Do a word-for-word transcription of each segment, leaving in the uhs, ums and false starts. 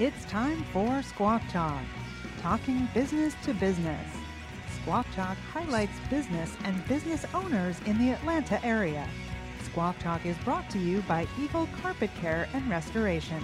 It's time for Squawk Talk, talking business to business. Squawk Talk highlights business and business owners in the Atlanta area. Squawk Talk is brought to you by Eagle Carpet Care and Restoration.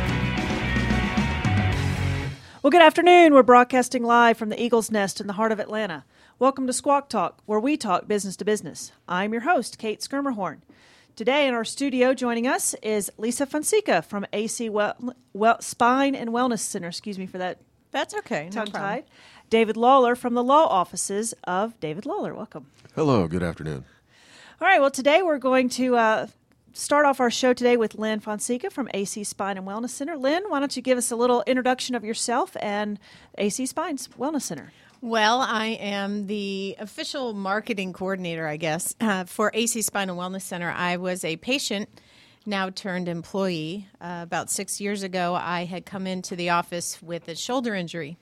Well, good afternoon. We're broadcasting live from the Eagle's Nest in the heart of Atlanta. Welcome to Squawk Talk, where we talk business to business. I'm your host, Kate Skirmerhorn. Today in our studio joining us is Lisa Fonseca from A C well, well, Spine and Wellness Center. Excuse me for that. That's okay. No tongue-tied. David Lawler from the law offices of David Lawler. Welcome. Hello. Good afternoon. All right. Well, today we're going to uh, start off our show today with Lynn Fonseca from A C Spine and Wellness Center. Lynn, why don't you give us a little introduction of yourself and A C Spine's Wellness Center? Well, I am the official marketing coordinator, I guess, uh, for A C Spine and Wellness Center. I was a patient, now turned employee. Uh, about six years ago, I had come into the office with a shoulder injury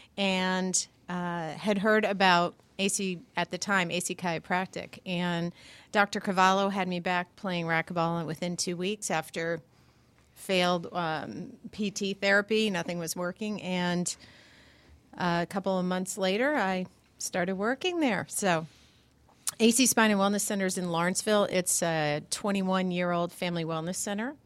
and uh, had heard about A C, at the time, A C Chiropractic. And Doctor Cavallo had me back playing racquetball within two weeks after failed um, P T therapy. Nothing was working. And Uh, a couple of months later, I started working there. So A C Spine and Wellness Center is in Lawrenceville. It's a twenty-one-year-old family wellness center.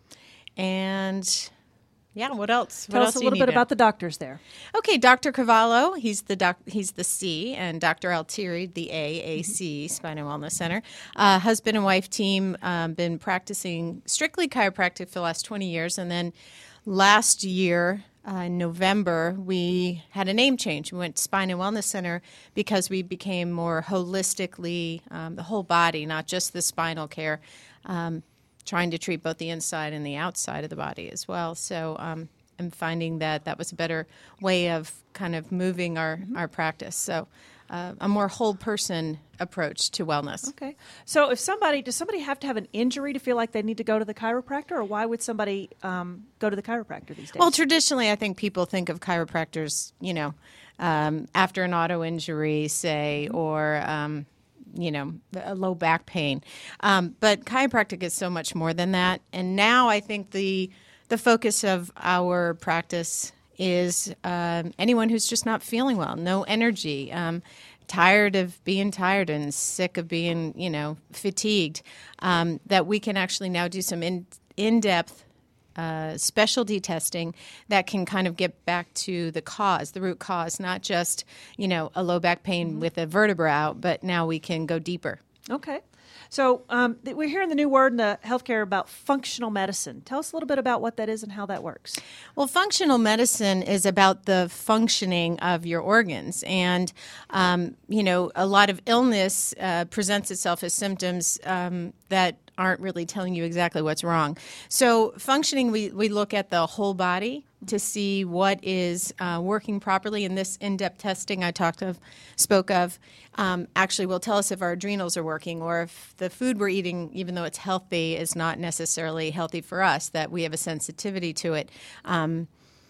And, yeah, what else? Tell what us else a do you little need bit to know? about the doctors there. Okay, Doctor Cavallo, he's the doc, he's the C, and Doctor Altieri, the A, A C, Spine and Wellness Center. Uh, husband and wife team, um, been practicing strictly chiropractic for the last twenty years, and then last year, Uh, in November, we had a name change. We went to Spine and Wellness Center because we became more holistically, um, the whole body, not just the spinal care, um, trying to treat both the inside and the outside of the body as well. So um, I'm finding that that was a better way of kind of moving our, mm-hmm. our practice. So uh, a more whole person approach to wellness. Okay. So if somebody, does somebody have to have an injury to feel like they need to go to the chiropractor, or why would somebody um, go to the chiropractor these days? Well, traditionally, I think people think of chiropractors, you know, um, after an auto injury, say, mm-hmm. or, um, you know, a low back pain. Um, but chiropractic is so much more than that. And now I think the the focus of our practice is um, anyone who's just not feeling well, no energy, um, tired of being tired and sick of being, you know, fatigued, um, that we can actually now do some in, in-depth uh, specialty testing that can kind of get back to the cause, the root cause, not just, you know, a low back pain mm-hmm. with a vertebra out, but now we can go deeper. Okay. So um, th- we're hearing the new word in the healthcare about functional medicine. Tell us a little bit about what that is and how that works. Well, functional medicine is about the functioning of your organs. And, um, you know, a lot of illness uh, presents itself as symptoms um, that aren't really telling you exactly what's wrong. So functioning, we, we look at the whole body to see what is uh, working properly. And this in-depth testing I talked of, spoke of, um, actually will tell us if our adrenals are working or if the food we're eating, even though it's healthy, is not necessarily healthy for us, that we have a sensitivity to it. Um,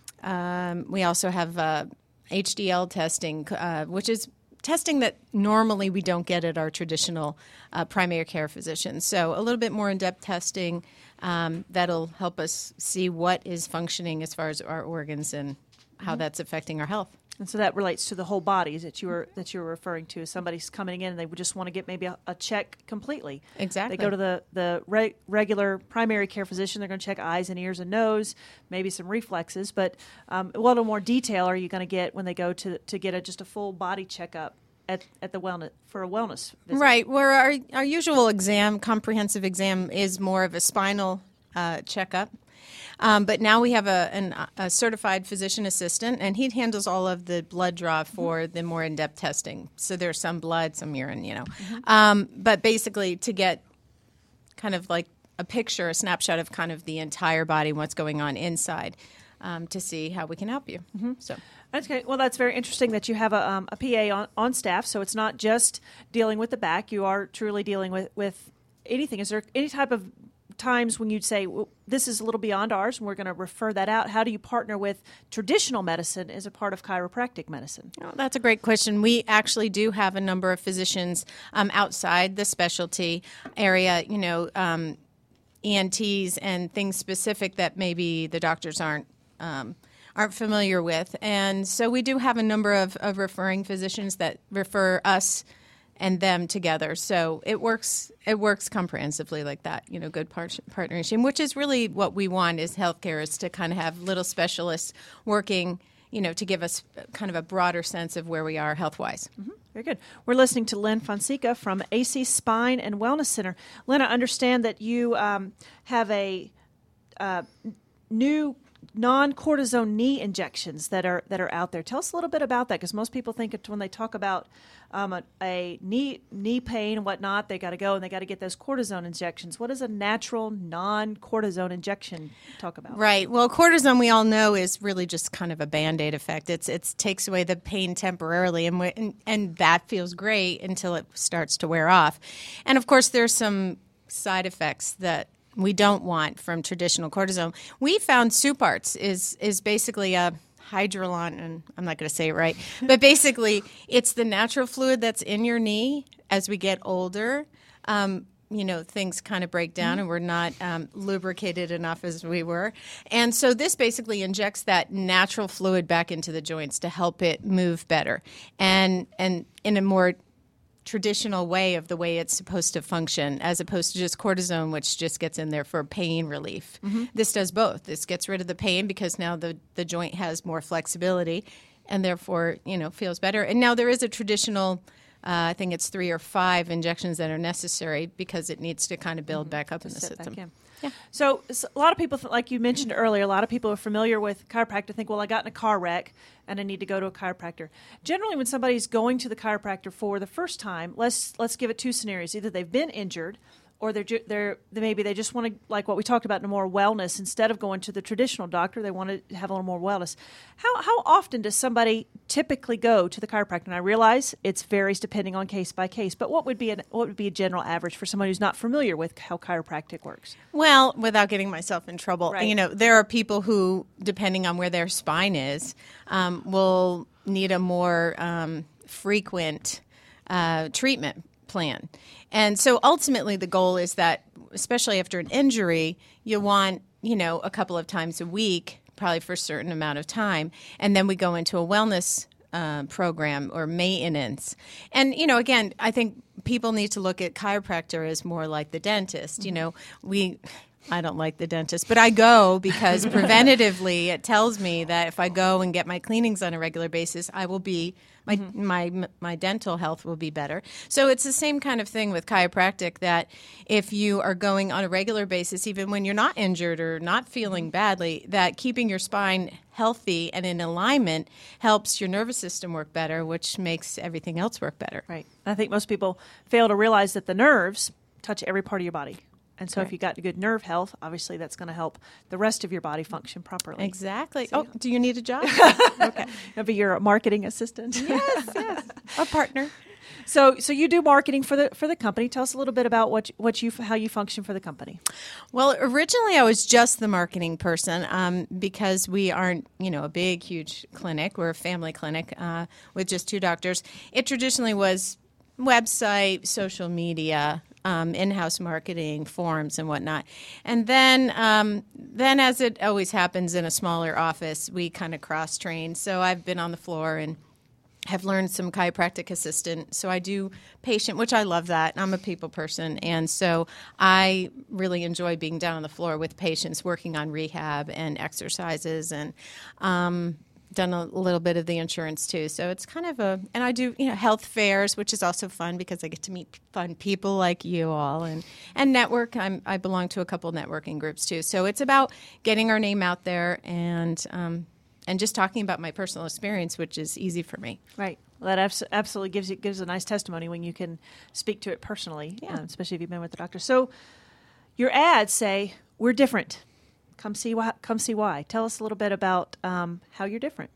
um, we also have uh, H D L testing, uh, which is testing that normally we don't get at our traditional uh, primary care physicians. So a little bit more in-depth testing um, that'll help us see what is functioning as far as our organs and how mm-hmm. that's affecting our health. And so that relates to the whole body that you were that you were referring to. Somebody's coming in and they would just want to get maybe a, a check completely. Exactly. They go to the the re- regular primary care physician. They're going to check eyes and ears and nose, maybe some reflexes. But um, what little more detail are you going to get when they go to to get a, just a full body checkup at at the wellness for a wellness visit? Right. Where our our usual exam, comprehensive exam, is more of a spinal uh, checkup. Um, but now we have a, an, a certified physician assistant, and he handles all of the blood draw for mm-hmm. the more in-depth testing. So there's some blood, some urine, you know. Mm-hmm. Um, but basically to get kind of like a picture, a snapshot of kind of the entire body, what's going on inside, um, to see how we can help you. Mm-hmm. So. Okay. Well, that's very interesting that you have a, um, a P A on, on staff, so it's not just dealing with the back. You are truly dealing with, with anything. Is there any type of times when you'd say, well, this is a little beyond ours and we're going to refer that out? How do you partner with traditional medicine as a part of chiropractic medicine? Oh, that's a great question. We actually do have a number of physicians um, outside the specialty area, you know, um, E N Ts and things specific that maybe the doctors aren't um, aren't familiar with. And so we do have a number of, of referring physicians that refer us and them together. So it works it works comprehensively like that, you know, good par- partnership, which is really what we want is healthcare, is to kind of have little specialists working, you know, to give us kind of a broader sense of where we are health-wise. Mm-hmm. Very good. We're listening to Lynn Fonseca from A C Spine and Wellness Center. Lynn, I understand that you um, have a uh, new non-cortisone knee injections that are that are out there. Tell us a little bit about that, because most people think it, when they talk about um, a, a knee knee pain and whatnot, they got to go and they got to get those cortisone injections. What does a natural non-cortisone injection talk about? Right. Well, cortisone, we all know, is really just kind of a Band-Aid effect. It's it takes away the pain temporarily, and, we, and and that feels great until it starts to wear off. And of course, there's some side effects that we don't want from traditional cortisone. We found Supartz is is basically a hydrolon, and I'm not going to say it right, but basically it's the natural fluid that's in your knee. As we get older, um, you know, things kind of break down, mm-hmm. and we're not um, lubricated enough as we were. And so this basically injects that natural fluid back into the joints to help it move better, and and in a more traditional way of the way it's supposed to function, as opposed to just cortisone, which just gets in there for pain relief. Mm-hmm. This does both. This gets rid of the pain because now the, the joint has more flexibility and therefore, you know, feels better. And now there is a traditional, uh, I think it's three or five injections that are necessary because it needs to kind of build mm-hmm. back up to in the system. In. Yeah. So, so a lot of people, like you mentioned earlier, a lot of people are familiar with chiropractor, think, well, I got in a car wreck and I need to go to a chiropractor. Generally, when somebody's going to the chiropractor for the first time, let's let's give it two scenarios. Either they've been injured, or they're ju- they're they maybe they just want to, like what we talked about, in more wellness. Instead of going to the traditional doctor, they want to have a little more wellness. How how often does somebody typically go to the chiropractor? And I realize it varies depending on case by case, but what would be an, what would be a general average for someone who's not familiar with how chiropractic works? Well, without getting myself in trouble, right. you know, there are people who, depending on where their spine is, um, will need a more um, frequent uh, treatment plan. And so ultimately the goal is that, especially after an injury, you want, you know, a couple of times a week, probably for a certain amount of time. And then we go into a wellness uh, program or maintenance. And, you know, again, I think people need to look at chiropractor as more like the dentist. Mm-hmm. You know, we... I don't like the dentist, but I go because preventatively it tells me that if I go and get my cleanings on a regular basis, I will be my mm-hmm. my my dental health will be better. So it's the same kind of thing with chiropractic, that if you are going on a regular basis, even when you're not injured or not feeling badly, that keeping your spine healthy and in alignment helps your nervous system work better, which makes everything else work better. Right. I think most people fail to realize that the nerves touch every part of your body. And so right. if you got good nerve health, obviously that's going to help the rest of your body function properly. Exactly. So, oh, do you need a job? Okay. I'll be your marketing assistant. Yes, yes. A partner. So, so you do marketing for the for the company. Tell us a little bit about what what you how you function for the company. Well, originally I was just the marketing person um, because we aren't, you know, a big, huge clinic. We're a family clinic uh, with just two doctors. It traditionally was website, social media, Um, in-house marketing, forums, and whatnot. And then, um, then as it always happens in a smaller office, we kind of cross-train. So I've been on the floor and have learned some chiropractic assistant. So I do patient, which I love that. I'm a people person. And so I really enjoy being down on the floor with patients, working on rehab and exercises, and um done a little bit of the insurance too. So it's kind of a, and I do, you know, health fairs, which is also fun because I get to meet fun people like you all, and, and network. I'm, I belong to a couple networking groups too. So it's about getting our name out there and, um, and just talking about my personal experience, which is easy for me. Right. Well, that abs- absolutely gives you, gives a nice testimony when you can speak to it personally, yeah. um, especially if you've been with the doctor. So your ads say, we're different. Come see why. Come see why. Tell us a little bit about um, how you're different.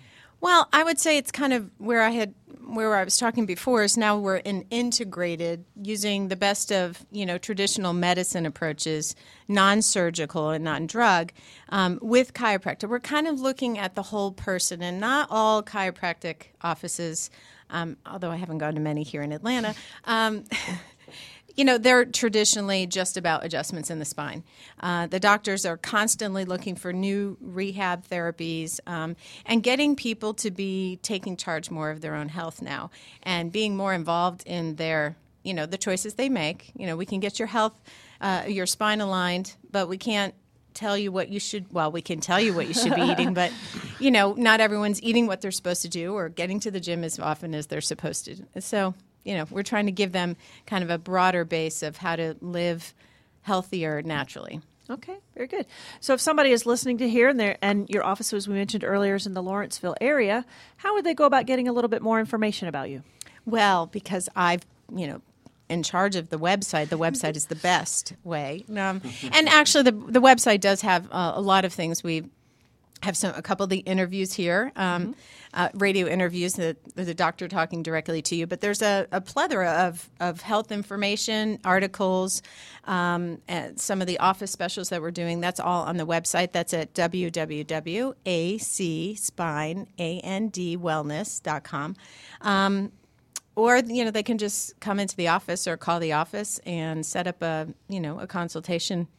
Well, I would say it's kind of where I had, where I was talking before, is now we're in integrated, using the best of, you know, traditional medicine approaches, non-surgical and non-drug, um, with chiropractor. We're kind of looking at the whole person, and not all chiropractic offices, um, although I haven't gone to many here in Atlanta, um, you know, they're traditionally just about adjustments in the spine. Uh, the doctors are constantly looking for new rehab therapies um, and getting people to be taking charge more of their own health now and being more involved in their, you know, the choices they make. You know, we can get your health, uh, your spine aligned, but we can't tell you what you should, well, we can tell you what you should be eating, but, you know, not everyone's eating what they're supposed to do or getting to the gym as often as they're supposed to. So, you know, we're trying to give them kind of a broader base of how to live healthier naturally. Okay, very good. So if somebody is listening to here and there, and your office, as we mentioned earlier, is in the Lawrenceville area, how would they go about getting a little bit more information about you? Well, because I've, you know, in charge of the website. The website is the best way. Um, and actually, the the website does have uh, a lot of things. We have some a couple of the interviews here, um, mm-hmm. uh, radio interviews, the, the doctor talking directly to you. But there's a, a plethora of, of health information, articles, um, and some of the office specials that we're doing. That's all on the website. That's at w w w dot a c spine and wellness dot com. Um, Or, you know, they can just come into the office or call the office and set up a, you know, a consultation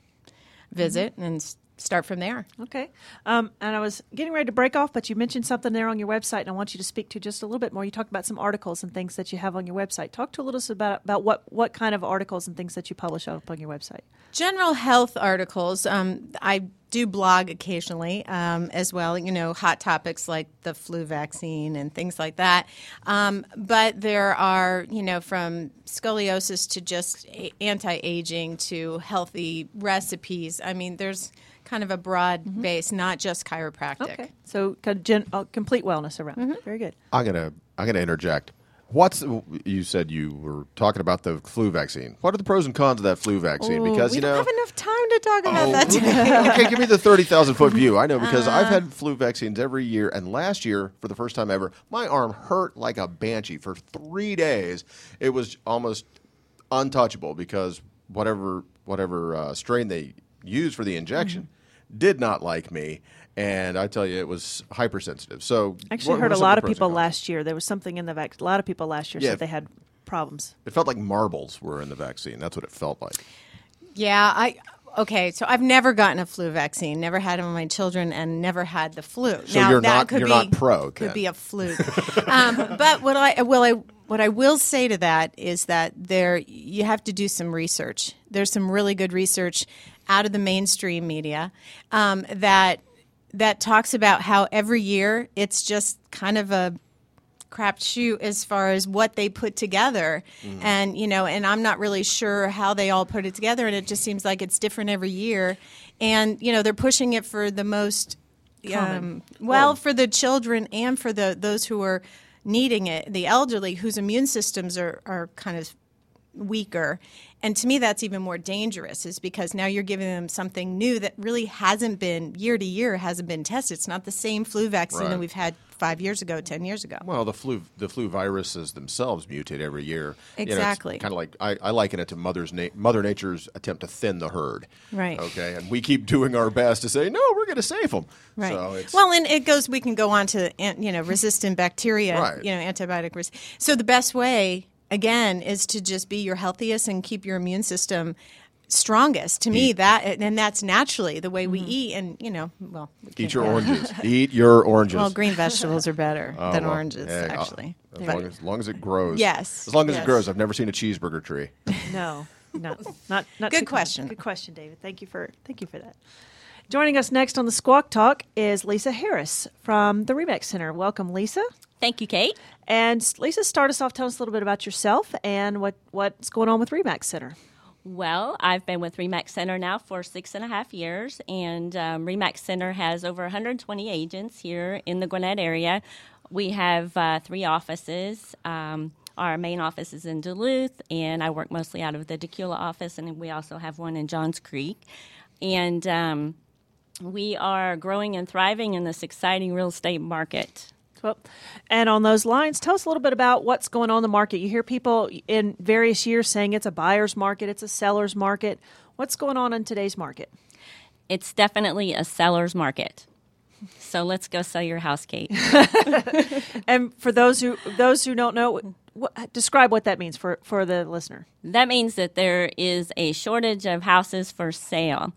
visit mm-hmm. and s- start from there. Okay. Um, and I was getting ready to break off, but you mentioned something there on your website, and I want you to speak to just a little bit more. You talked about some articles and things that you have on your website. Talk to a little bit about, about what, what kind of articles and things that you publish up on your website. General health articles. Um, I do blog occasionally um, as well, you know, hot topics like the flu vaccine and things like that. Um, but there are, you know, from scoliosis to just a- anti-aging to healthy recipes. I mean, there's kind of a broad mm-hmm. base, not just chiropractic. Okay. So kind of gen- uh, complete wellness around. Mm-hmm. Very good. I'm gonna I'm gonna interject. What's you said you were talking about the flu vaccine? What are the pros and cons of that flu vaccine? Ooh, because we you don't know, have enough time to talk about oh, that today. Okay, give me the thirty thousand foot view. I know because uh, I've had flu vaccines every year, and last year, for the first time ever, my arm hurt like a banshee for three days. It was almost untouchable because whatever whatever uh, strain they used for the injection mm-hmm. did not like me. And I tell you, it was hypersensitive. So I actually what, heard what a lot of pros and people cons? last year. There was something in the vaccine. A lot of people last year Yeah. said they had problems. It felt like marbles were in the vaccine. That's what it felt like. Yeah, I okay. So I've never gotten a flu vaccine, never had it on my children, and never had the flu. So now you're that not could you're be, not pro. Could then. be a fluke. um, but what I well I what I will say to that is that there you have to do some research. There's some really good research out of the mainstream media um, that. that talks about how every year it's just kind of a crapshoot as far as what they put together. Mm. And, you know, and I'm not really sure how they all put it together. And it just seems like it's different every year. And, you know, they're pushing it for the most, um, well, oh. for the children and for the those who are needing it, the elderly whose immune systems are, are kind of weaker. And to me, that's even more dangerous is because now you're giving them something new that really hasn't been, year to year, hasn't been tested. It's not the same flu vaccine right. that we've had five years ago, ten years ago. Well, the flu the flu viruses themselves mutate every year. Exactly. You know, kind of like I, I liken it to Mother's na- Mother Nature's attempt to thin the herd. Right. Okay, and we keep doing our best to say no, we're going to save them. Right. So it's, well, and it goes. We can go on to you know resistant bacteria. Right. You know, antibiotic res- So the best way, again, is to just be your healthiest and keep your immune system strongest. To me, eat. that and that's naturally the way we Mm-hmm. eat. And you know, well, we eat can't- your oranges. Eat your oranges. Well, green vegetables are better Oh, than well, oranges, yeah, uh, actually. As But- long as, as long as it grows. Yes, As long as yes. it grows. I've never seen a cheeseburger tree. No, no, not not Good too- question. Good question, David. Thank you for thank you for that. Joining us next on the Squawk Talk is Lisa Harris from the Remax Center. Welcome, Lisa. Thank you, Kate. And Lisa, start us off. Tell us a little bit about yourself and what, what's going on with Remax Center. Well, I've been with Remax Center now for six and a half years, and um, Remax Center has over one hundred twenty agents here in the Gwinnett area. We have uh, three offices. Um, our main office is in Duluth, and I work mostly out of the Decula office, and we also have one in Johns Creek. And um, we are growing and thriving in this exciting real estate market. Well, and on those lines, tell us a little bit about what's going on in the market. You hear people in various years saying it's a buyer's market, it's a seller's market. What's going on in today's market? It's definitely a seller's market. So let's go sell your house, Kate. And for those who those who don't know, what, describe what that means for, for the listener. That means that there is a shortage of houses for sale.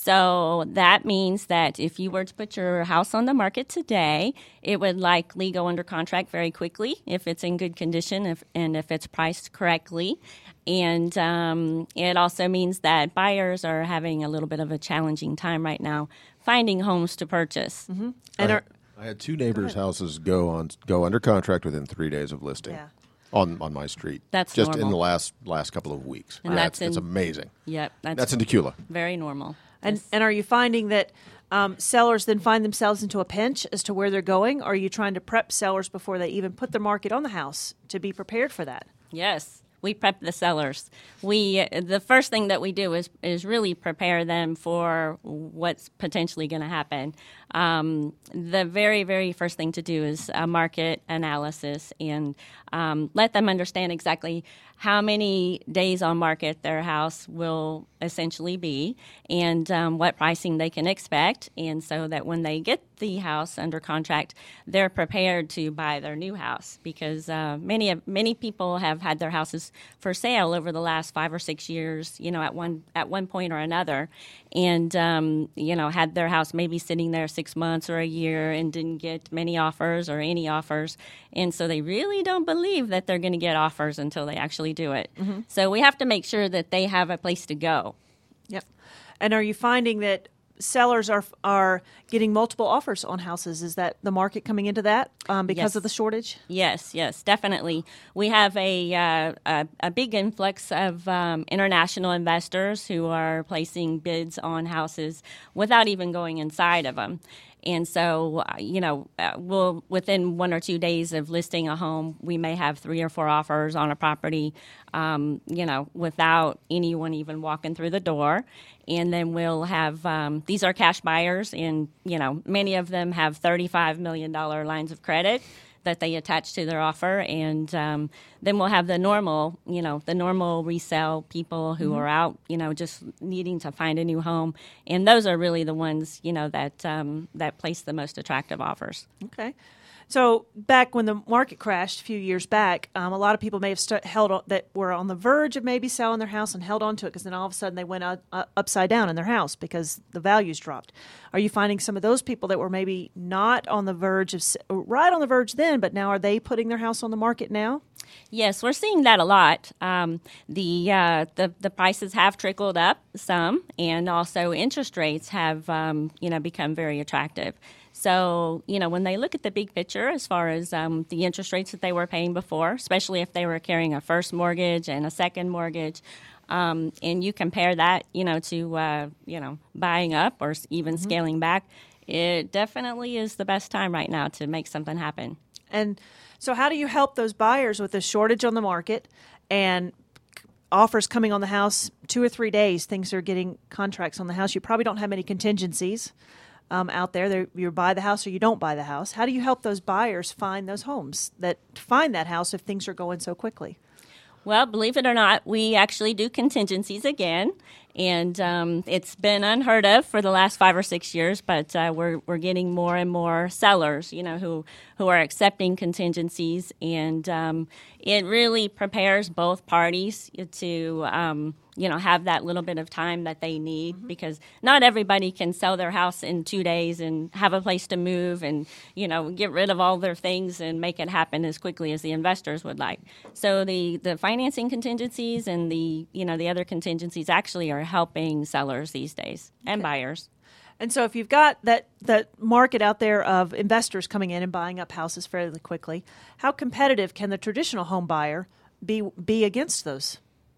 So that means that if you were to put your house on the market today, it would likely go under contract very quickly if it's in good condition if, and if it's priced correctly. And um, it also means that buyers are having a little bit of a challenging time right now finding homes to purchase. Mm-hmm. And I, are, I had two neighbors' houses go on go under contract within three days of listing. Yeah. On, on my street. That's just normal. in the last last couple of weeks. And Yeah, that's it's, it's in- amazing. Yep. That's, That's in Tequila. very normal. and, Yes. and are you finding that um, sellers then find themselves into a pinch as to where they're going? Or are you trying to prep sellers before they even put their market on the house to be prepared for that? Yes, we prep the sellers. We the first thing that we do is is really prepare them for what's potentially going to happen. Um, the very very first thing to do is a market analysis and um, let them understand exactly how many days on market their house will essentially be and um, what pricing they can expect, and so that when they get the house under contract, they're prepared to buy their new house because uh, many of many people have had their houses for sale over the last five or six years, you know, at one at one point or another, and um, you know, had their house maybe sitting there six months or a year and didn't get many offers or any offers, and so they really don't believe that they're going to get offers until they actually do it. Mm-hmm. So we have to make sure that they have a place to go. Yep. And are you finding that sellers are are getting multiple offers on houses? Is that the market coming into that um, because Yes. of the shortage? Yes, yes, definitely. We have a uh, a, a big influx of um, international investors who are placing bids on houses without even going inside of them. And so, uh, you know, uh, we'll within one or two days of listing a home, we may have three or four offers on a property, um, you know, without anyone even walking through the door. And then we'll have um, these are cash buyers, and you know, many of them have thirty-five million dollars lines of credit that they attach to their offer, and um, then we'll have the normal, you know, the normal resale people who mm-hmm. are out, you know, just needing to find a new home, and those are really the ones, you know, that um, that place the most attractive offers. Okay. So back when the market crashed a few years back, um, a lot of people may have st- held on, that were on the verge of maybe selling their house and held on to it because then all of a sudden they went uh, uh, upside down in their house because the values dropped. Are you finding some of those people that were maybe not on the verge of right on the verge then, but now are they putting their house on the market now? Yes, we're seeing that a lot. Um, the, uh, the the prices have trickled up some, and also interest rates have um, you know become very attractive. So, you know, when they look at the big picture as far as um, the interest rates that they were paying before, especially if they were carrying a first mortgage and a second mortgage, um, and you compare that, you know, to, uh, you know, buying up or even mm-hmm. scaling back, it definitely is the best time right now to make something happen. And so how do you help those buyers with the shortage on the market and offers coming on the house two or three days, things are getting contracts on the house? You probably don't have many contingencies. Um, out there, They're, you buy the house or you don't buy the house. How do you help those buyers find those homes, that find that house if things are going so quickly? Well, believe it or not, we actually do contingencies again, and um, it's been unheard of for the last five or six years. But uh, we're we're getting more and more sellers, you know, who who are accepting contingencies, and um, it really prepares both parties to um, you know have that little bit of time that they need mm-hmm. because not everybody can sell their house in two days and have a place to move and you know get rid of all their things and make it happen as quickly as the investors would like. So the the financing contingencies and the you know the other contingencies actually are helping sellers these days and okay. buyers. And so if you've got that, that market out there of investors coming in and buying up houses fairly quickly, how competitive can the traditional home buyer be be against those?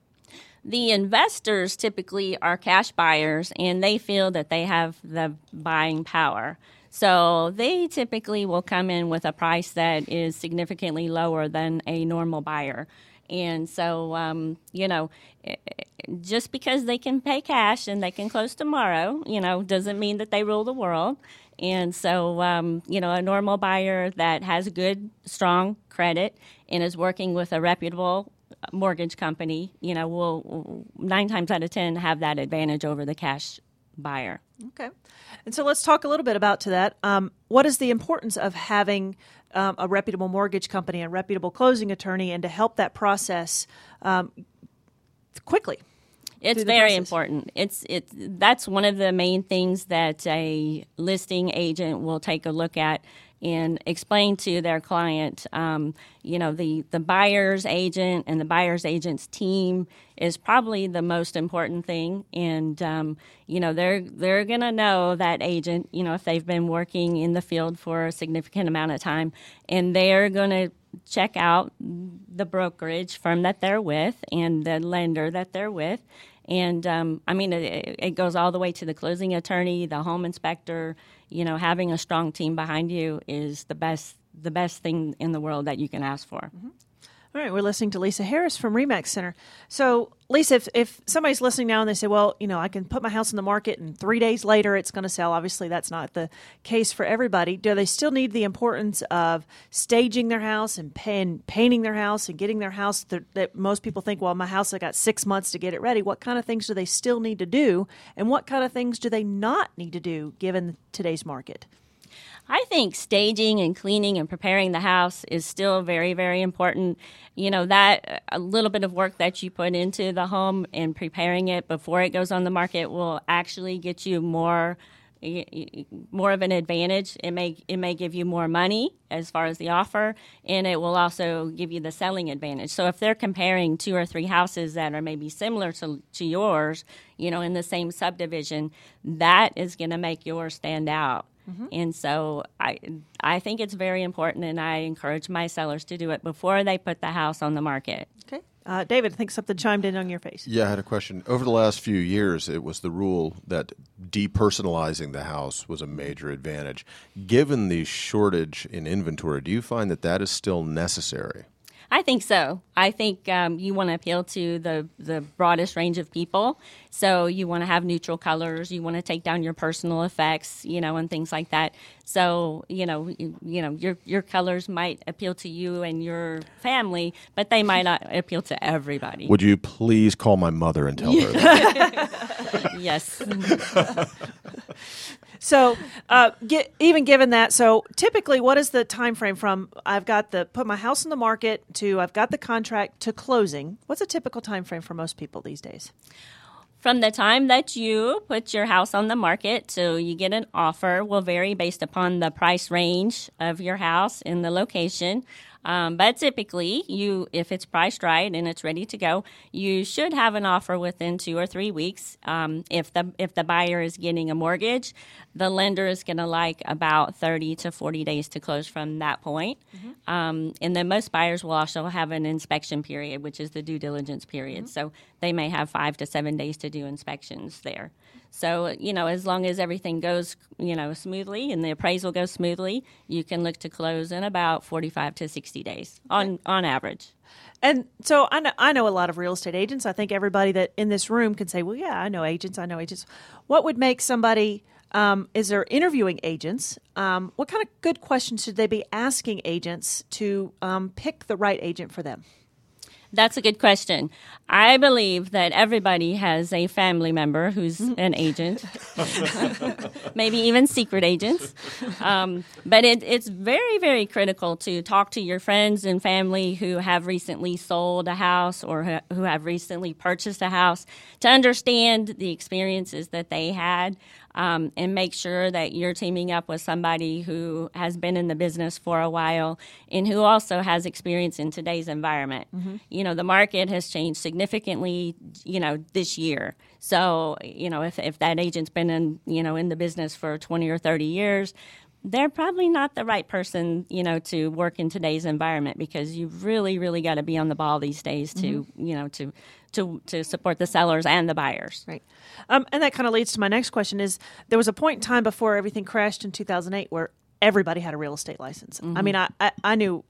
The investors typically are cash buyers, and they feel that they have the buying power. So they typically will come in with a price that is significantly lower than a normal buyer. And so, um, you know, just because they can pay cash and they can close tomorrow, you know, doesn't mean that they rule the world. And so, um, you know, a normal buyer that has good, strong credit and is working with a reputable mortgage company, you know, will nine times out of ten have that advantage over the cash buyer. Okay. And so let's talk a little bit about to that. Um, what is the importance of having um, a reputable mortgage company, a reputable closing attorney, and to help that process um, quickly? It's very process. important. It's it. That's one of the main things that a listing agent will take a look at and explain to their client. Um, you know, the, the buyer's agent and the buyer's agent's team is probably the most important thing. And, um, you know, they're, they're going to know that agent, you know, if they've been working in the field for a significant amount of time, and they're going to check out the brokerage firm that they're with and the lender that they're with. And, um, I mean, it, it goes all the way to the closing attorney, the home inspector. You know, having a strong team behind you is the best the best thing in the world that you can ask for. Mm-hmm. All right, we're listening to Lisa Harris from RE/MAX Center. So, Lisa, if, if somebody's listening now and they say, well, you know, I can put my house on the market and three days later it's going to sell. Obviously, that's not the case for everybody. Do they still need the importance of staging their house and pay, painting their house and getting their house that, that most people think, well, my house, I got six months to get it ready. What kind of things do they still need to do? And what kind of things do they not need to do given today's market? I think staging and cleaning and preparing the house is still very, very important. You know, that a little bit of work that you put into the home and preparing it before it goes on the market will actually get you more more of an advantage. It may it may give you more money as far as the offer, and it will also give you the selling advantage. So if they're comparing two or three houses that are maybe similar to, to yours, you know, in the same subdivision, that is going to make yours stand out. Mm-hmm. And so I I think it's very important, and I encourage my sellers to do it before they put the house on the market. Okay. Uh, David, I think something chimed in on your face. Yeah, I had a question. Over the last few years, it was the rule that depersonalizing the house was a major advantage. Given the shortage in inventory, do you find that that is still necessary? I think so. I think um, you want to appeal to the, the broadest range of people. So you want to have neutral colors. You want to take down your personal effects, you know, and things like that. So, you know, you, you know, your your colors might appeal to you and your family, but they might not appeal to everybody. Would you please call my mother and tell her that? Yes. So, uh, get, even given that, so typically, what is the time frame from I've got the put my house on the market to I've got the contract to closing? What's a typical time frame for most people these days? From the time that you put your house on the market to you get an offer will vary based upon the price range of your house and the location. Um, but typically, you if it's priced right and it's ready to go, you should have an offer within two or three weeks. Um, if the if the buyer is getting a mortgage, the lender is going to like about thirty to forty days to close from that point. Mm-hmm. Um, and then most buyers will also have an inspection period, which is the due diligence period. Mm-hmm. So they may have five to seven days to do inspections there. So, you know, as long as everything goes, you know, smoothly and the appraisal goes smoothly, you can look to close in about forty-five to sixty days on, on average. And so I know, I know a lot of real estate agents. I think everybody that in this room can say, well, yeah, I know agents. I know agents. What would make somebody, um, is there interviewing agents? Um, what kind of good questions should they be asking agents to um, pick the right agent for them? That's a good question. I believe that everybody has a family member who's an agent, maybe even secret agents. Um, but it, it's very, very critical to talk to your friends and family who have recently sold a house or ha- who have recently purchased a house to understand the experiences that they had. Um, and make sure that you're teaming up with somebody who has been in the business for a while and who also has experience in today's environment. Mm-hmm. You know, the market has changed significantly, you know, this year. So, you know, if, if that agent's been in, you know, in the business for twenty or thirty years, they're probably not the right person, you know, to work in today's environment because you've really, really got to be on the ball these days to, mm-hmm. you know, to, to, to support the sellers and the buyers. Right. Um, and that kind of leads to my next question is there was a point in time before everything crashed in two thousand eight where everybody had a real estate license. Mm-hmm. I mean, I, I, I knew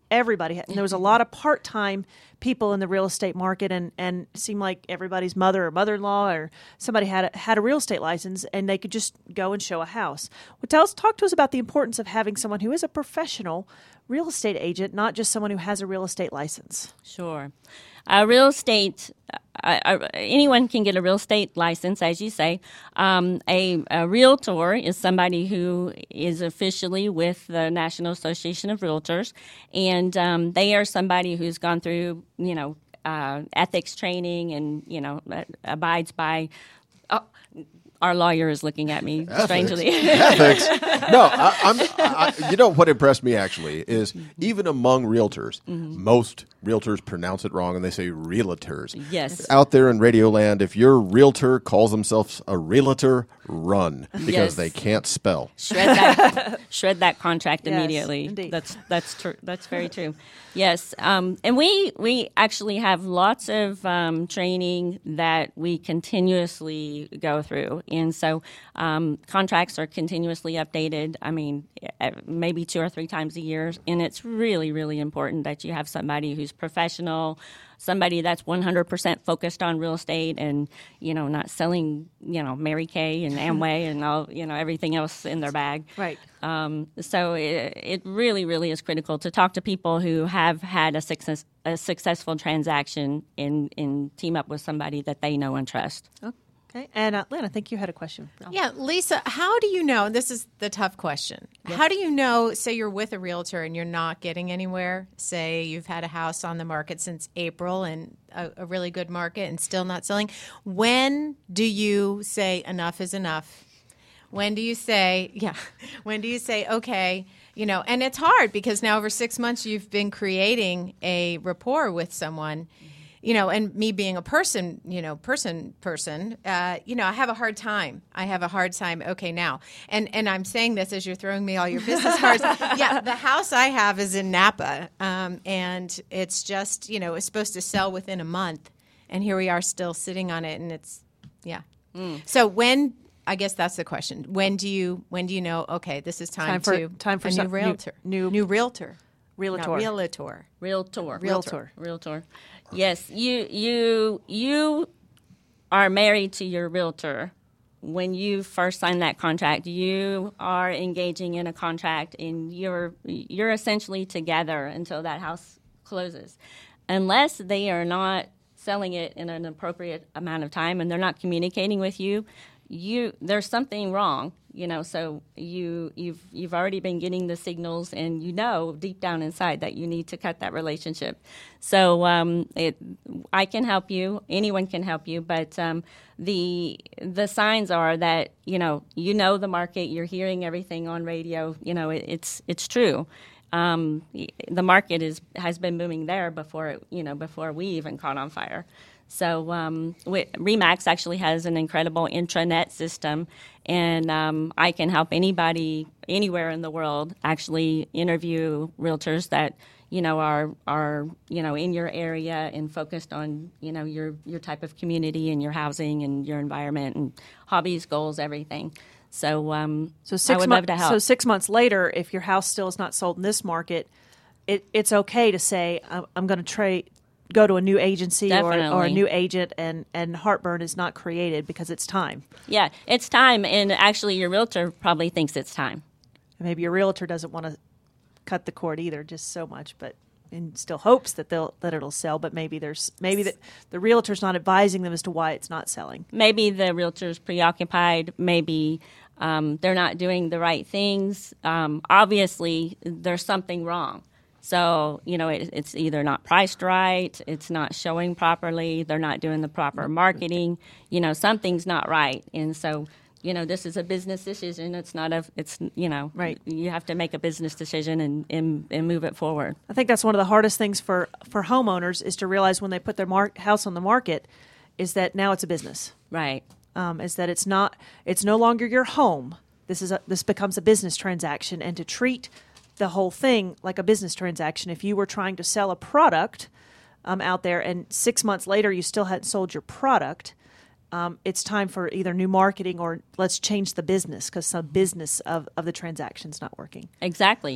everybody had, and there was a lot of part-time people in the real estate market, and, and it seemed like everybody's mother or mother-in-law or somebody had a, had a real estate license, and they could just go and show a house. Well, tell us, talk to us about the importance of having someone who is a professional real estate agent, not just someone who has a real estate license. Sure. Uh, real estate, uh, uh, anyone can get a real estate license, as you say. Um, a, a realtor is somebody who is officially with the National Association of Realtors, and um, they are somebody who's gone through, you know, uh, ethics training and, you know, abides by. Oh, our lawyer is looking at me Ethics. strangely. Ethics. No, I, I'm. I, you know what impressed me actually is even among realtors, mm-hmm. most realtors pronounce it wrong and they say realtors. Yes. Out there in Radio Land, if your realtor calls themselves a realtor, run because Yes. they can't spell. Shred that, shred that contract Yes, immediately. indeed. That's that's true. That's very true. Yes, um, and we we actually have lots of um, training that we continuously go through, and so um, contracts are continuously updated. I mean, maybe two or three times a year, and it's really really important that you have somebody who's professional. Somebody that's one hundred percent focused on real estate and, you know, not selling, you know, Mary Kay and Amway and all, you know, everything else in their bag. Right. Um, so it, it really, really is critical to talk to people who have had a success, a successful transaction and, and team up with somebody that they know and trust. Okay. And uh, Lynn, I think you had a question. Yeah, Lisa, how do you know, this is the tough question, how do you know, say you're with a realtor and you're not getting anywhere, say you've had a house on the market since April and a, a really good market and still not selling, when do you say enough is enough? When do you say, yeah, when do you say, okay, you know, and it's hard because now over six months you've been creating a rapport with someone. You know, and me being a person, you know, person, person, uh, you know, I have a hard time. I have a hard time. Okay, now, and and I'm saying this as you're throwing me all your business cards. Yeah, the house I have is in Napa, um, and it's just, you know, it's supposed to sell within a month, and here we are still sitting on it, and it's, yeah. Mm. So when, I guess that's the question. When do you when do you know? Okay, this is time, Time for- to time for a some- new realtor, new- new realtor, Realtor. Not realtor. Realtor. Realtor. Realtor. Yes, you you you are married to your realtor. When you first sign that contract, you are engaging in a contract, and you're you're essentially together until that house closes, unless they are not selling it in an appropriate amount of time and they're not communicating with you. You there's something wrong, you know. So you you've you've already been getting the signals, and you know deep down inside that you need to cut that relationship. So um, it I can help you. Anyone can help you, but um, the the signs are that you know you know the market. You're hearing everything on radio. You know it, it's it's true. Um, the market is has been booming there before it, you know before we even caught on fire. So um, we, RE/MAX actually has an incredible intranet system, and um, I can help anybody anywhere in the world actually interview realtors that you know are are you know in your area and focused on you know your your type of community and your housing and your environment and hobbies, goals, everything. So um, So six I would mo- love to help. So six months later, if your house still is not sold in this market, it, it's okay to say I'm, I'm going to trade. Go to a new agency or, or a Definitely. new agent, and, and heartburn is not created because it's time. Yeah, it's time, and actually your realtor probably thinks it's time. Maybe your realtor doesn't want to cut the cord either, just so much, but and still hopes that they'll that it'll sell. But maybe there's maybe that the realtor's not advising them as to why it's not selling. Maybe the realtor's preoccupied. Maybe um, they're not doing the right things. Um, obviously, there's something wrong. So, you know, it, it's either not priced right, it's not showing properly, they're not doing the proper marketing, you know, something's not right. And so, you know, this is a business decision. It's not a, it's, you know, Right. You have to make a business decision and, and, and move it forward. I think that's one of the hardest things for, for homeowners is to realize when they put their mar- house on the market is that now it's a business. Right. Um, is that it's not, it's no longer your home. This is a, this becomes a business transaction, and to treat the whole thing like a business transaction. If you were trying to sell a product um, out there and six months later you still hadn't sold your product, um, it's time for either new marketing or let's change the business because some business of, of the transaction's not working. Exactly.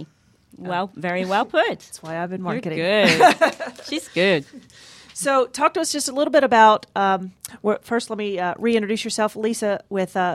Well, very well put. That's why I've been marketing. You're good. She's good. So talk to us just a little bit about, um, first let me uh, reintroduce yourself, Lisa, with uh,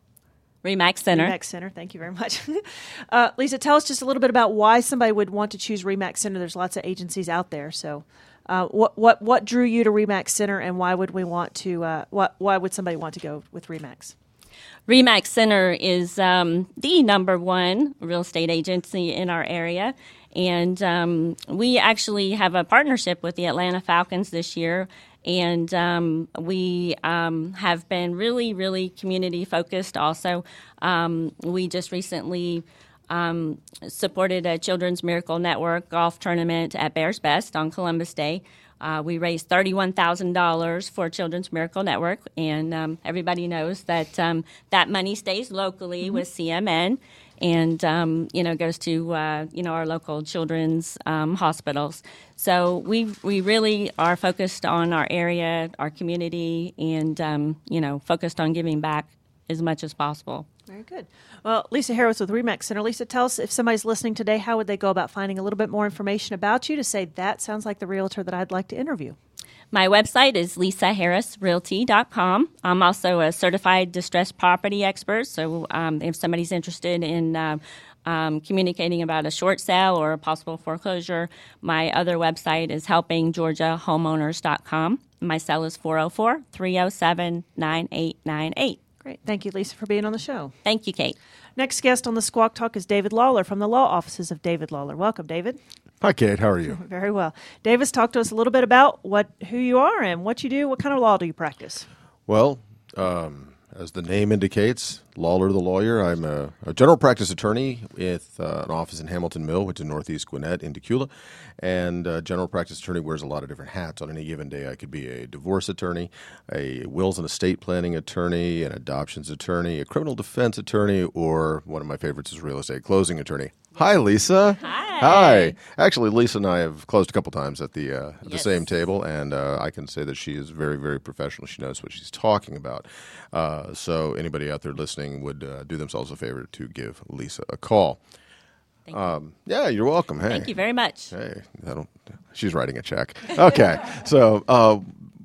RE/MAX Center. RE/MAX Center, thank you very much. uh, Lisa, tell us just a little bit about why somebody would want to choose RE/MAX Center. There's lots of agencies out there, so uh, what what what drew you to RE/MAX Center, and why would we want to? Uh, what why would somebody want to go with RE/MAX? RE/MAX Center is um, the number one real estate agency in our area. And um, we actually have a partnership with the Atlanta Falcons this year. And um, we um, have been really, really community focused also. Um, we just recently um, supported a Children's Miracle Network golf tournament at Bears Best on Columbus Day. Uh, we raised thirty-one thousand dollars for Children's Miracle Network, and um, everybody knows that um, that money stays locally mm-hmm. with C M N, and um, you know goes to uh, you know our local children's um, hospitals. So we we really are focused on our area, our community, and um, you know focused on giving back as much as possible. Very good. Well, Lisa Harris with RE/MAX Center. Lisa, tell us, if somebody's listening today, how would they go about finding a little bit more information about you to say, that sounds like the realtor that I'd like to interview? My website is lisa harris realty dot com. I'm also a certified distressed property expert, so um, if somebody's interested in uh, um, communicating about a short sale or a possible foreclosure, my other website is helping georgia homeowners dot com. My cell is four oh four, three oh seven, nine eight nine eight. Great. Thank you, Lisa, for being on the show. Thank you, Kate. Next guest on the Squawk Talk is David Lawler from the law offices of David Lawler. Welcome, David. Hi, Kate. How are you? Very well. Davis, talk to us a little bit about what who you are and what you do. What kind of law do you practice? Well, um, as the name indicates, Lawler the lawyer. I'm a, a general practice attorney with uh, an office in Hamilton Mill, which is northeast Gwinnett in Decula. And a general practice attorney wears a lot of different hats. On any given day, I could be a divorce attorney, a wills and estate planning attorney, an adoptions attorney, a criminal defense attorney, or one of my favorites is real estate closing attorney. Hi, Lisa. Hi. Hi. Actually, Lisa and I have closed a couple times at the uh, at the Yes. same table, and uh, I can say that she is very, very professional. She knows what she's talking about. Uh, so anybody out there listening would uh, do themselves a favor to give Lisa a call. Thank Um, yeah, you're welcome. Hey. Thank you very much. Hey, I don't. She's writing a check. Okay, so uh,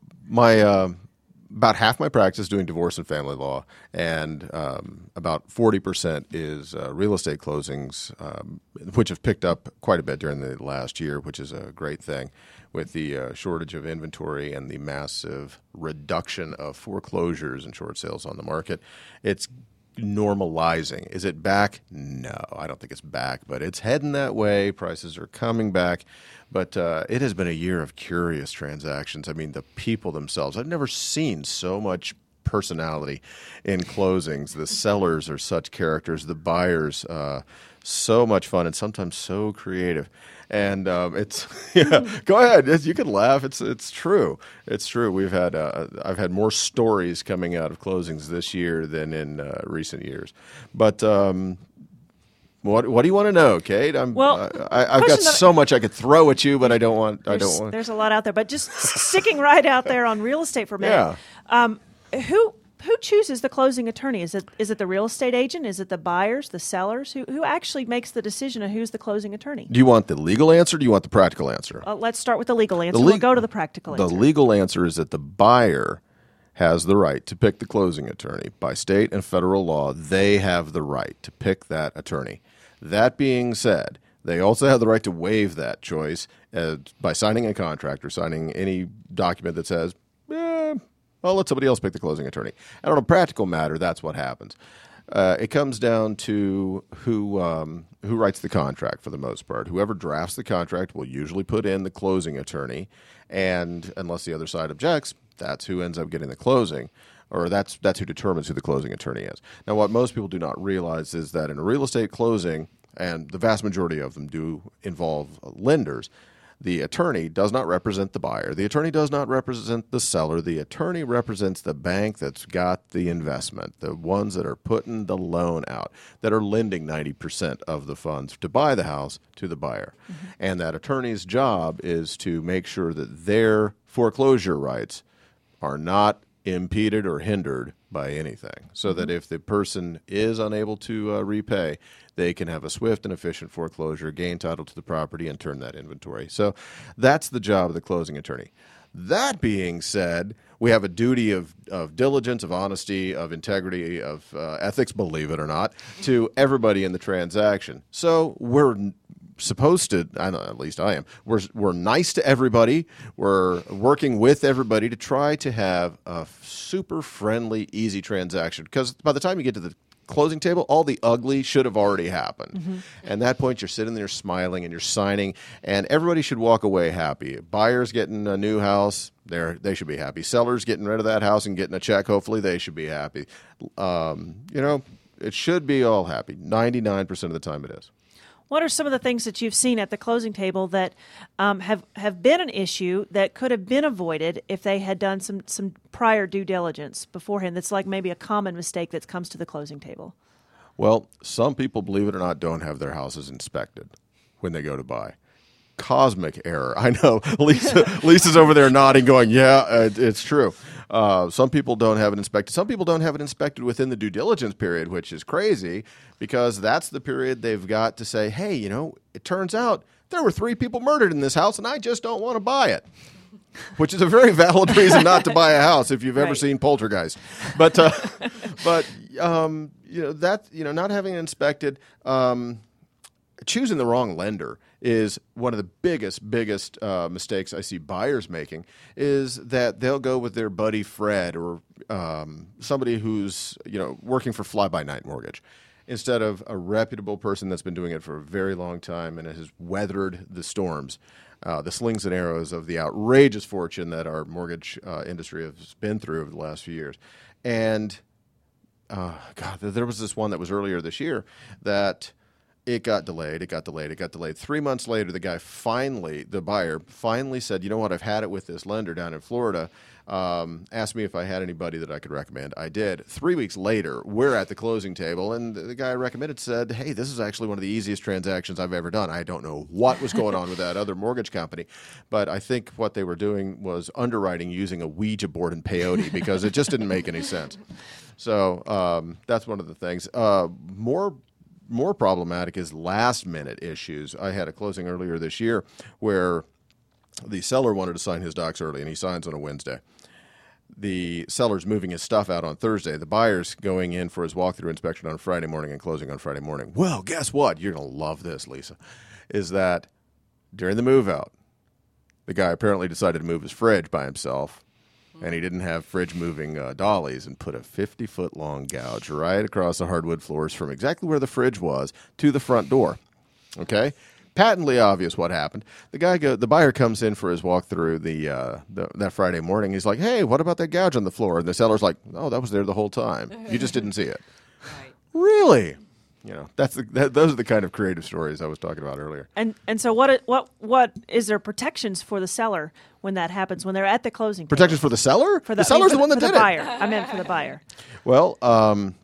my uh, about half my practice doing divorce and family law, and um, about forty percent is uh, real estate closings, um, which have picked up quite a bit during the last year, which is a great thing with the uh, shortage of inventory and the massive reduction of foreclosures and short sales on the market. It's normalizing. Is it back? No, I don't think it's back, but it's heading that way. Prices are coming back. But uh, it has been a year of curious transactions. I mean, the people themselves. I've never seen so much personality in closings. The sellers are such characters. The buyers, uh, so much fun and sometimes so creative. And um, it's yeah. Go ahead. It's, you can laugh. It's it's true. It's true. We've had uh, I've had more stories coming out of closings this year than in uh, recent years. But um, what what do you want to know, Kate? I'm Well, uh, I, I've got question that- so much I could throw at you, but I don't want. I There's, don't want. there's a lot out there, but just sticking right out there on real estate for a minute. Yeah. Um, who who chooses the closing attorney? Is it is it the real estate agent? Is it the buyers, the sellers? Who who actually makes the decision of who's the closing attorney? Do you want the legal answer? Or do you want the practical answer? Uh, let's start with the legal answer. The we'll leg- go to the practical The answer. legal answer is that the buyer has the right to pick the closing attorney. By state and federal law, they have the right to pick that attorney. That being said, they also have the right to waive that choice uh, by signing a contract or signing any document that says, eh, I'll let somebody else pick the closing attorney. And on a practical matter, that's what happens. Uh, it comes down to who um, who writes the contract for the most part. Whoever drafts the contract will usually put in the closing attorney, and unless the other side objects, that's who ends up getting the closing, or that's that's who determines who the closing attorney is. Now, what most people do not realize is that in a real estate closing, and the vast majority of them do involve lenders, the attorney does not represent the buyer. The attorney does not represent the seller. The attorney represents the bank that's got the investment, the ones that are putting the loan out, that are lending ninety percent of the funds to buy the house to the buyer. Mm-hmm. And that attorney's job is to make sure that their foreclosure rights are not impeded or hindered by anything, so that if the person is unable to uh, repay, they can have a swift and efficient foreclosure, gain title to the property, and turn that inventory. So that's the job of the closing attorney. That being said, we have a duty of, of diligence, of honesty, of integrity, of uh, ethics, believe it or not, to everybody in the transaction. So we're n- supposed to, I know, at least I am, we're, we're nice to everybody. We're working with everybody to try to have a super friendly, easy transaction. Because by the time you get to the closing table, all the ugly should have already happened. Mm-hmm. And at that point, you're sitting there smiling and you're signing, and everybody should walk away happy. Buyers getting a new house, they're, they should be happy. Sellers getting rid of that house and getting a check, hopefully they should be happy. Um, you know, it should be all happy. ninety-nine percent of the time it is. What are some of the things that you've seen at the closing table that um, have, have been an issue that could have been avoided if they had done some, some prior due diligence beforehand? That's like maybe a common mistake that comes to the closing table. Well, some people, believe it or not, don't have their houses inspected when they go to buy. Cosmic error. I know. Lisa, Lisa's over there nodding, going, yeah, uh, it's true. Uh, some people don't have it inspected. Some people don't have it inspected within the due diligence period, which is crazy because that's the period they've got to say, hey, you know, it turns out there were three people murdered in this house and I just don't want to buy it, which is a very valid reason not to buy a house if you've ever right. seen Poltergeist. But, uh, but um, you know, that, you know, not having it inspected, um, choosing the wrong lender is one of the biggest, biggest uh, mistakes I see buyers making, is that they'll go with their buddy Fred or um, somebody who's, you know, working for fly-by-night mortgage instead of a reputable person that's been doing it for a very long time and has weathered the storms, uh, the slings and arrows of the outrageous fortune that our mortgage uh, industry has been through over the last few years. And, uh, God, there was this one that was earlier this year that it got delayed, it got delayed, it got delayed. Three months later, the guy finally, the buyer, finally said, you know what, I've had it with this lender down in Florida. Um, asked me if I had anybody that I could recommend. I did. Three weeks later, we're at the closing table, and the guy I recommended said, hey, this is actually one of the easiest transactions I've ever done. I don't know what was going on with that other mortgage company, but I think what they were doing was underwriting using a Ouija board and peyote because it just didn't make any sense. So um, that's one of the things. Uh, more More problematic is last-minute issues. I had a closing earlier this year where the seller wanted to sign his docs early, and he signs on a Wednesday. The seller's moving his stuff out on Thursday. The buyer's going in for his walkthrough inspection on Friday morning and closing on Friday morning. Well, guess what? You're going to love this, Lisa, is that during the move-out, the guy apparently decided to move his fridge by himself, and he didn't have fridge-moving uh, dollies, and put a fifty-foot-long gouge right across the hardwood floors from exactly where the fridge was to the front door. Okay? Patently obvious what happened. The guy, go, the buyer comes in for his walkthrough the, uh, the that Friday morning. He's like, hey, what about that gouge on the floor? And the seller's like, oh, that was there the whole time. You just didn't see it. Right. Really? You know, that's the, that, those are the kind of creative stories I was talking about earlier. And and so what what what is there protections for the seller when that happens, when they're at the closing table? Protections for the seller? For the, the seller's I mean, for the one that for did the it. buyer. I meant for the buyer. Well, um,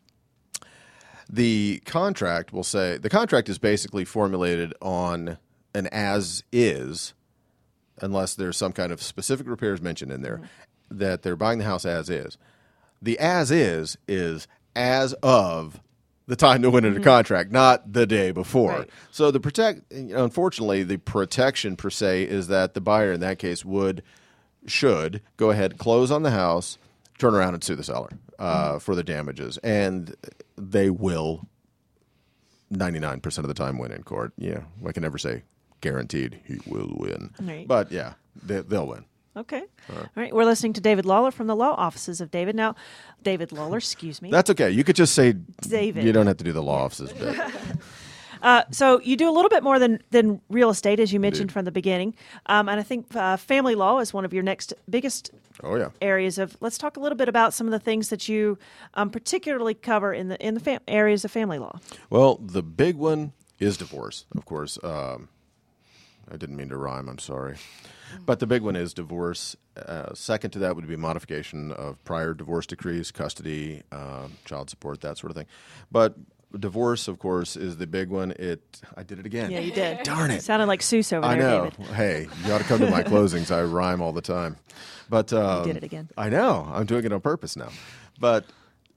the contract will say, the contract is basically formulated on an as-is, unless there's some kind of specific repairs mentioned in there, mm-hmm. that they're buying the house as-is. The as-is is as of the time to win into mm-hmm. contract, not the day before. Right. So the protect, unfortunately, the protection per se is that the buyer in that case would, should go ahead, close on the house, turn around and sue the seller uh, mm-hmm. for the damages, and they will ninety-nine percent of the time win in court. Yeah, I can never say guaranteed he will win, right. but yeah, they, they'll win. Okay. All right. All right. We're listening to David Lawler from the law offices of David. Now, David Lawler, excuse me. That's okay. You could just say David. You don't have to do the law offices bit. Uh, so you do a little bit more than, than real estate, as you mentioned Indeed. from the beginning. Um, and I think uh, family law is one of your next biggest Oh, yeah. areas of. Let's talk a little bit about some of the things that you um, particularly cover in the in the fam- areas of family law. Well, the big one is divorce, of course. Um, I didn't mean to rhyme. I'm sorry. But the big one is divorce. Uh, second to that would be modification of prior divorce decrees, custody, uh, child support, that sort of thing. But divorce, of course, is the big one. It. I did it again. Yeah, you did. Darn it. Sounded like Seuss over I there, know. David. Hey, you ought to come to my closings. I rhyme all the time. But um, You did it again. I know. I'm doing it on purpose now. But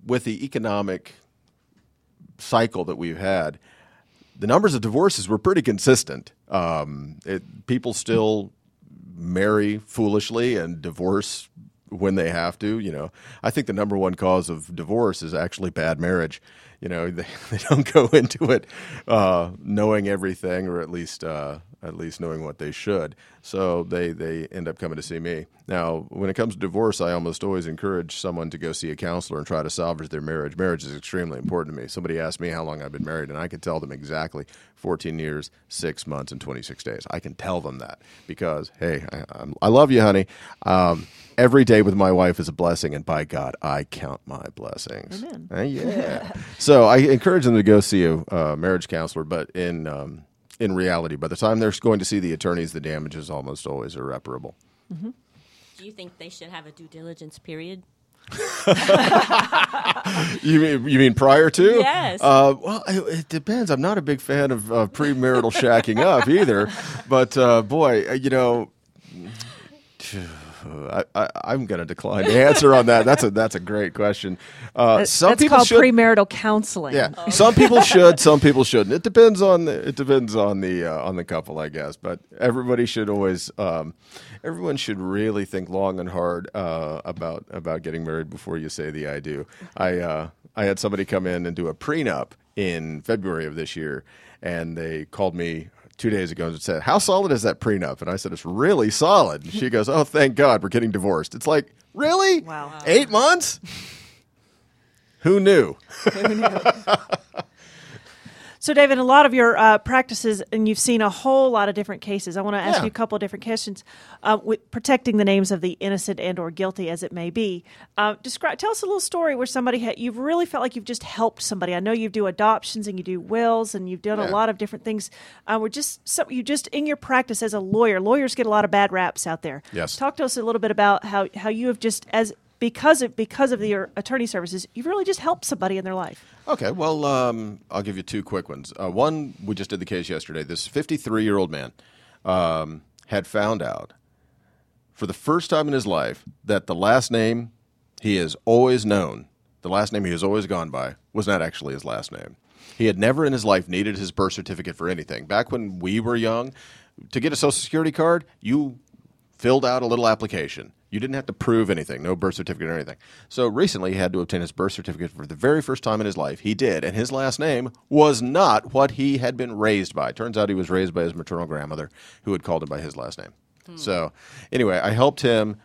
with the economic cycle that we've had, the numbers of divorces were pretty consistent. Um, it, people still marry foolishly and divorce when they have to. You know, I think the number one cause of divorce is actually bad marriage. You know, they, they don't go into it uh, knowing everything, or at least uh, at least knowing what they should. So they, they end up coming to see me. Now, when it comes to divorce, I almost always encourage someone to go see a counselor and try to salvage their marriage. Marriage is extremely important to me. Somebody asked me how long I've been married, and I can tell them exactly fourteen years, six months, and twenty-six days. I can tell them that because, hey, I, I'm, I love you, honey. Um, every day with my wife is a blessing, and by God, I count my blessings. Amen. Uh, yeah. So I encourage them to go see a uh, marriage counselor, but in um, in reality, by the time they're going to see the attorneys, the damage is almost always irreparable. Do you think they should have a due diligence period? You mean you mean prior to? Yes. Uh, well, it, it depends. I'm not a big fan of uh, premarital shacking up either, but uh, boy, you know. I, I, I'm going to decline the answer on that. That's a that's a great question. Uh, some That's people called should, premarital counseling. yeah. Some people should, some people shouldn't. It depends on the, it depends on the uh, on the couple, I guess. But everybody should always, um, everyone should really think long and hard uh, about about getting married before you say the I do. I uh, I had somebody come in and do a prenup in February of this year, and they called me two days ago and said, "How solid is that prenup?" And I said, "It's really solid." And she goes, "Oh, thank God, we're getting divorced." It's like, really? Wow. Eight months? Who knew? So, David, a lot of your uh, practices, and you've seen a whole lot of different cases. I want to ask Yeah. you a couple of different questions. Uh, with protecting the names of the innocent and or guilty, as it may be. Uh, describe, tell us a little story where somebody ha- you've really felt like you've just helped somebody. I know you do adoptions and you do wills and you've done Yeah. a lot of different things. Uh, we're just so, you just in your practice as a lawyer. Lawyers get a lot of bad raps out there. Yes. Talk to us a little bit about how how you have just as because of because of your attorney services, you've really just helped somebody in their life. Okay, well, um, I'll give you two quick ones. Uh, one, we just did the case yesterday. This fifty-three-year-old man um, had found out for the first time in his life that the last name he has always known, the last name he has always gone by, was not actually his last name. He had never in his life needed his birth certificate for anything. Back when we were young, to get a Social Security card, you filled out a little application. You didn't have to prove anything, no birth certificate or anything. So recently he had to obtain his birth certificate for the very first time in his life. He did, and his last name was not what he had been raised by. Turns out he was raised by his maternal grandmother, who had called him by his last name. Hmm. So anyway, I helped him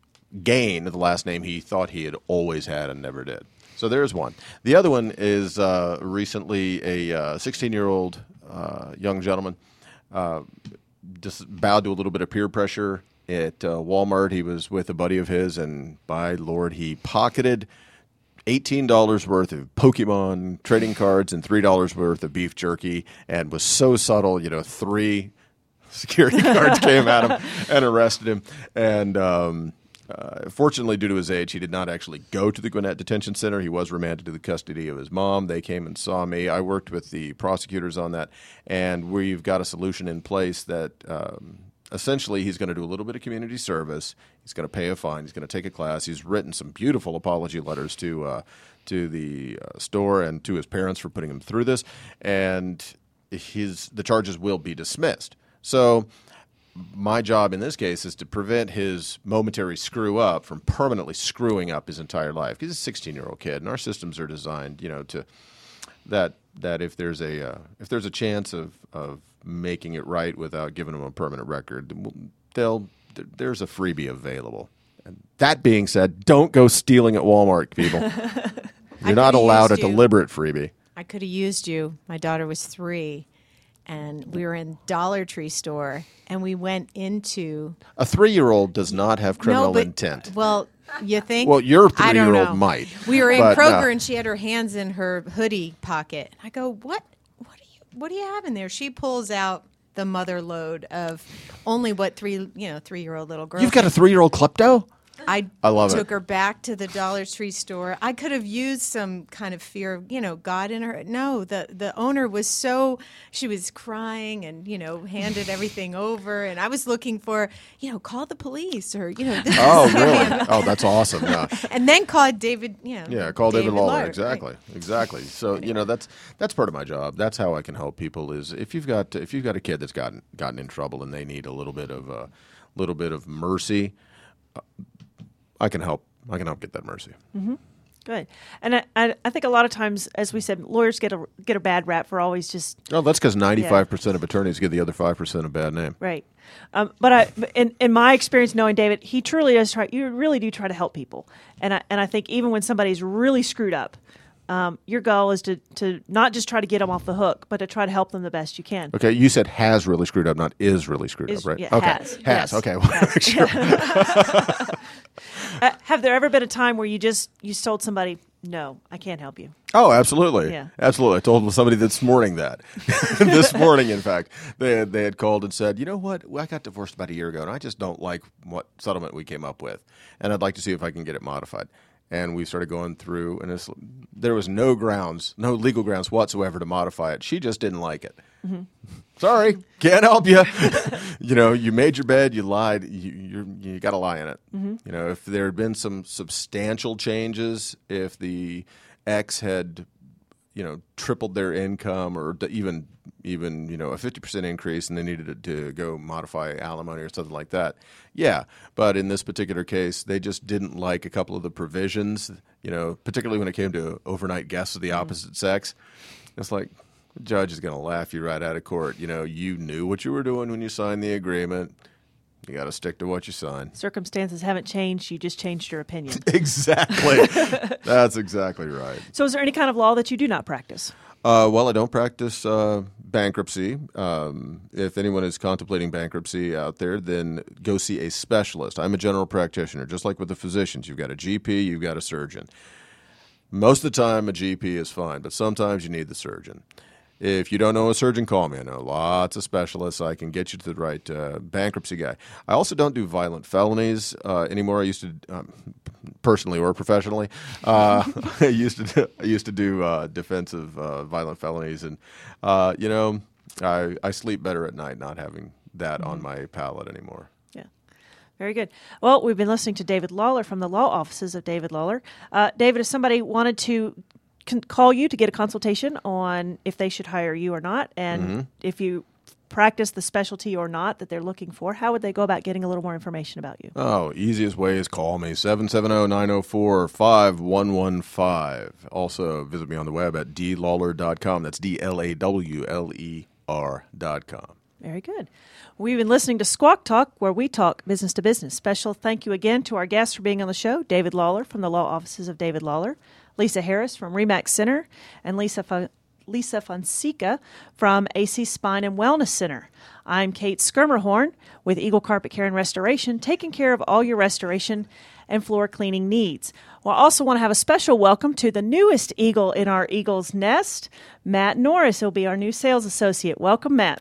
gain the last name he thought he had always had and never did. So there's one. The other one is uh, recently a uh, sixteen-year-old uh, young gentleman uh, just bowed to a little bit of peer pressure at uh, Walmart. He was with a buddy of his, and by Lord, he pocketed eighteen dollars worth of Pokemon trading cards and three dollars worth of beef jerky, and was so subtle, you know, three security guards came at him and arrested him. And um, uh, fortunately, due to his age, he did not actually go to the Gwinnett Detention Center. He was remanded to the custody of his mom. They came and saw me. I worked with the prosecutors on that, and we've got a solution in place that um, essentially he's going to do a little bit of community service. He's going to pay a fine. He's going to take a class. He's written some beautiful apology letters to uh, to the uh, store and to his parents for putting him through this, and his the charges will be dismissed. So my job in this case is to prevent his momentary screw up from permanently screwing up his entire life. He's a sixteen-year-old kid, and our systems are designed, you know, to that that if there's a uh, if there's a chance of of making it right without giving them a permanent record, they'll there's a freebie available. And that being said, don't go stealing at Walmart, people. You're not could've allowed a used you. deliberate freebie. I could have used you. My daughter was three, and we were in Dollar Tree store, and we went into A three-year-old does not have criminal no, but, intent. Well, you think? Well, your I don't three-year-old know. might, We were in but, Kroger, uh, and she had her hands in her hoodie pocket. I go, what? What do you? What do you have in there? She pulls out the mother load of only what three, you know, three-year-old little girl. You've got a three-year-old klepto? I, I love took it. her back to the Dollar Tree store. I could have used some kind of fear of, you know, God in her. No, the, the owner was so, she was crying and, you know, handed everything over. And I was looking for, you know, call the police or, you know. This Oh, is- really? Oh, that's awesome. Yeah. And then called David, you know. Yeah, call David, Lawler. Lawler. Exactly, Right. exactly. So you know that's that's part of my job. That's how I can help people. Is if you've got if you've got a kid that's gotten gotten in trouble and they need a little bit of a little bit of mercy, uh, I can help. I can help get that mercy. Good. And I, I, I think a lot of times, as we said, lawyers get a get a bad rap for always just Oh, that's because ninety-five percent of attorneys give the other five percent a bad name. right. Um, but I, in in my experience, knowing David, he truly does try. You really do try to help people, and I and I think even when somebody's really screwed up, um, your goal is to to not just try to get them off the hook, but to try to help them the best you can. Okay, you said has really screwed up, not is really screwed Is- up, right? yeah, okay, has, yes. Okay, well, make sure. Uh, have there ever been a time where you just you told somebody, no, I can't help you? Oh, absolutely. Yeah. Absolutely. I told somebody this morning that. This morning, in fact, they had, they had called and said, you know what? Well, I got divorced about a year ago, and I just don't like what settlement we came up with, and I'd like to see if I can get it modified. And we started going through, and it's, there was no grounds, no legal grounds whatsoever to modify it. She just didn't like it. Mm-hmm. Sorry, can't help you. You know, you made your bed, you lied, you you're, you got to lie in it. Mm-hmm. You know, if there had been some substantial changes, if the ex had, you know, tripled their income or d- even even you know a fifty percent increase, and they needed to, to go modify alimony or something like that, yeah. But in this particular case, they just didn't like a couple of the provisions. You know, particularly when it came to overnight guests of the opposite sex. It's like, the judge is going to laugh you right out of court. You know, you knew what you were doing when you signed the agreement. You got to stick to what you signed. Circumstances haven't changed. You just changed your opinion. Exactly. That's exactly right. So, is there any kind of law that you do not practice? Uh, well, I don't practice uh, bankruptcy. Um, if anyone is contemplating bankruptcy out there, then go see a specialist. I'm a general practitioner, just like with the physicians. You've got a G P, you've got a surgeon. Most of the time, a G P is fine, but sometimes you need the surgeon. If you don't know a surgeon, call me. I know lots of specialists. I can get you to the right uh, bankruptcy guy. I also don't do violent felonies uh, anymore. I used to, um, personally or professionally, uh, I used to do, I used to do uh, defensive uh, violent felonies, and uh, you know, I I sleep better at night not having that on my palate anymore. Yeah. Very good. Well, we've been listening to David Lawler from the law offices of David Lawler. Uh, David, if somebody wanted to can call you to get a consultation on if they should hire you or not, and Mm-hmm. if you practice the specialty or not that they're looking for, how would they go about getting a little more information about you? Oh, easiest way is call me, seven seven zero, nine zero four, five one one five. Also, visit me on the web at d lawler dot com. That's D L A W L E R dot com. Very good. We've been listening to Squawk Talk, where we talk business to business. Special thank you again to our guests for being on the show, David Lawler from the law offices of David Lawler, Lisa Harris from RE/MAX Center, and Lisa Fon- Lisa Fonseca from A C Spine and Wellness Center. I'm Kate Skirmerhorn with Eagle Carpet Care and Restoration, taking care of all your restoration and floor cleaning needs. Well, I also want to have a special welcome to the newest eagle in our Eagle's Nest, Matt Norris. He'll be our new sales associate. Welcome, Matt.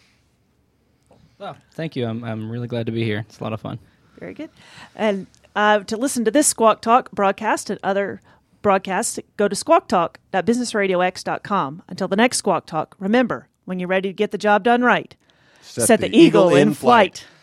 Oh, thank you. I'm I'm really glad to be here. It's a lot of fun. Very good. And uh, to listen to this Squawk Talk broadcast and other broadcasts, go to squawk talk dot business radio x dot com. Until the next Squawk Talk, remember, when you're ready to get the job done right, set, the, eagle, in flight.